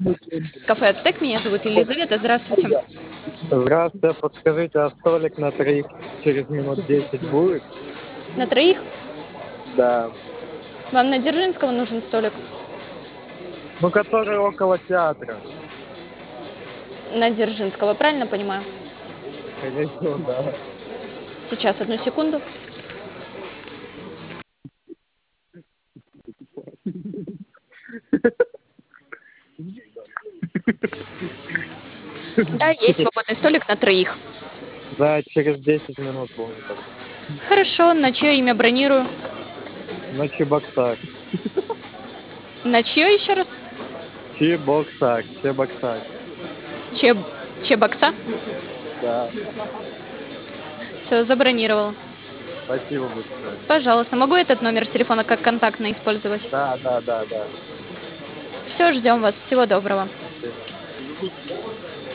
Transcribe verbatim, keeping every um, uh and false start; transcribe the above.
Кафе «Ацтек». Меня зовут Елизавета. Здравствуйте. Здравствуйте, подскажите, а столик на троих через минут десять будет? На троих? Да. Вам на Дзержинского нужен столик? Ну, который около театра. На Дзержинского, правильно понимаю? Конечно, да. Сейчас, одну секунду. Да, есть свободный столик на троих. Да, через десять минут будет. Хорошо, на чье имя бронирую? На Чебоксар. На чье еще раз? Чебоксар, Чебоксар. Чеб... Чебокса? Да. Все, забронировала. Спасибо большое. Пожалуйста, могу этот номер телефона как контактный использовать? Да, да, да, да. Все, ждем вас. Всего доброго. Спасибо.